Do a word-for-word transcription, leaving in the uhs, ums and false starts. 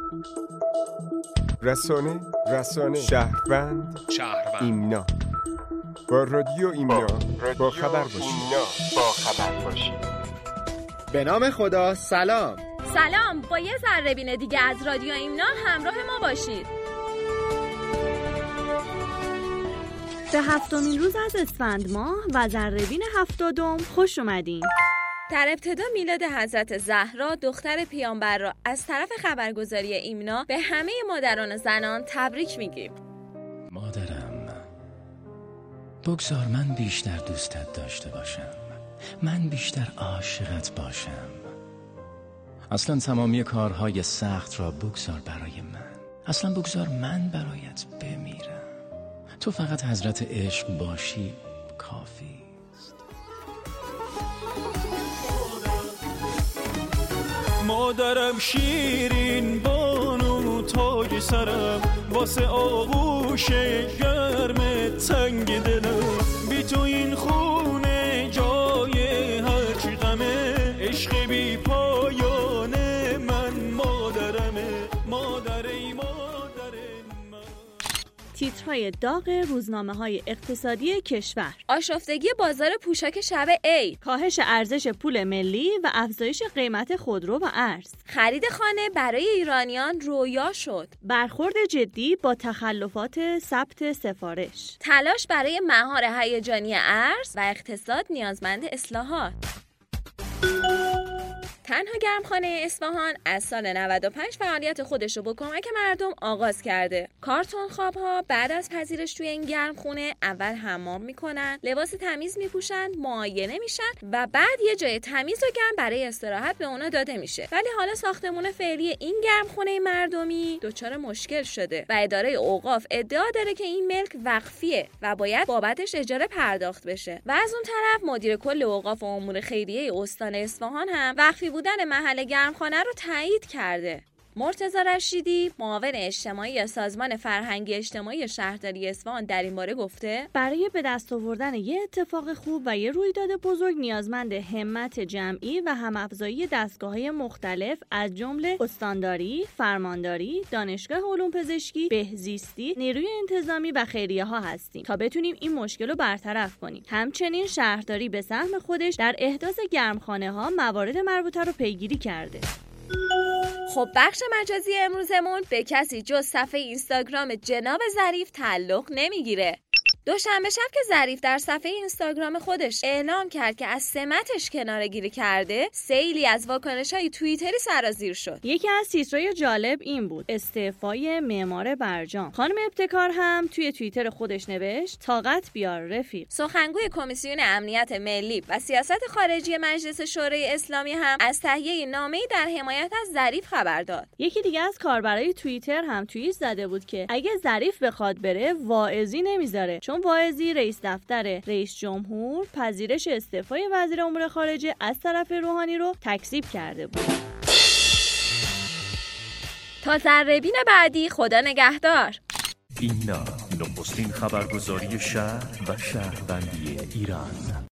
رسانه رسانه شهروند شهروند ایمنا با رادیو ایمنا با خبر باشید با خبر باشید. به نام خدا. سلام سلام، با یه ذره‌بین دیگه از رادیو ایمنا همراه ما باشید. به هفتمین روز از اسفند ماه و ذره‌بین هفتادم خوش اومدین. در ابتدا میلاد حضرت زهرا دختر پیامبر را از طرف خبرگزاری ایمنا به همه مادران زنان تبریک میگیم. مادرم، بگذار من بیشتر دوستت داشته باشم، من بیشتر عاشقت باشم. اصلا تمامی کارهای سخت را بگذار برای من، اصلا بگذار من برایت بمیرم. تو فقط حضرت عشق باشی کافی. مادرم شیرین بانو تاج سرم، واسه آغوش گرم تنگ دلم، بی تو این خونه جای هرچی غمه، عشق بی پایانه من مادرمه، مادری مادر من. تیترهای داغ روزنامه‌های اقتصادی کشور: آشفتگی بازار پوشاک شب عید، کاهش ارزش پول ملی و افزایش قیمت خودرو و ارز، خرید خانه برای ایرانیان رویا شد، برخورد جدی با تخلفات ثبت سفارش، تلاش برای مهار هیجانی ارز و اقتصاد نیازمند اصلاحات. تنها گرمخانه اصفهان از سال نود و پنج فعالیت خودش رو با کمک مردم آغاز کرده. کارتون خواب‌ها بعد از پذیرش توی این گرمخونه اول حمام میکنن، لباس تمیز میپوشن، معاینه میشن و بعد یه جای تمیز و گرم برای استراحت به اونا داده میشه. ولی حالا ساختمون فعلی این گرمخونه مردمی دچار مشکل شده و اداره اوقاف ادعا داره که این ملک وقفیه و باید بابتش اجاره پرداخت بشه. و از اون طرف مدیر کل اوقاف و امور خیریه استان اصفهان هم وقفی بودن محل گرمخانه رو تایید کرده. مرتضی رشیدی، معاون اجتماعی سازمان فرهنگی اجتماعی شهرداری اصفهان در این باره گفته برای به دست آوردن یه اتفاق خوب و یه رویداد بزرگ نیازمند همت جمعی و هم‌افزایی دستگاه‌های مختلف از جمله استانداری، فرمانداری، دانشگاه علوم پزشکی، بهزیستی، نیروی انتظامی و خیریه‌ها هستیم تا بتونیم این مشکل رو برطرف کنیم. همچنین شهرداری به سهم خودش در احداث گرمخانه‌ها موارد مربوطه رو پیگیری کرده. خب بخش مجازی امروزمون به کسی جز صفحه اینستاگرام جناب ظریف تعلق نمیگیره. دوشنبه شب که ظریف در صفحه اینستاگرام خودش اعلام کرد که از سمتش کناره‌گیری کرده، سیلی از واکنش‌های توییتری سرازیر شد. یکی از تیترهای جالب این بود: استعفای معمار برجام. خانم ابتکار هم توی توییتر خودش نوشت طاقت بیار رفیق. سخنگوی کمیسیون امنیت ملی و سیاست خارجی مجلس شورای اسلامی هم از تهیه نامه‌ای در حمایت از ظریف خبر داد. یکی دیگه از کاربرای توییتر هم توییت زده بود که اگه ظریف بخواد بره واعظی نمیذاره، چون واعظی رئیس دفتر رئیس جمهور پذیرش استعفای وزیر امور خارجه از طرف روحانی رو تکذیب کرده بود. تا ذره‌بین بعدی، خدا نگهدار. ایمنا، نخستین خبرگزاری شهر و شهروندی ایران.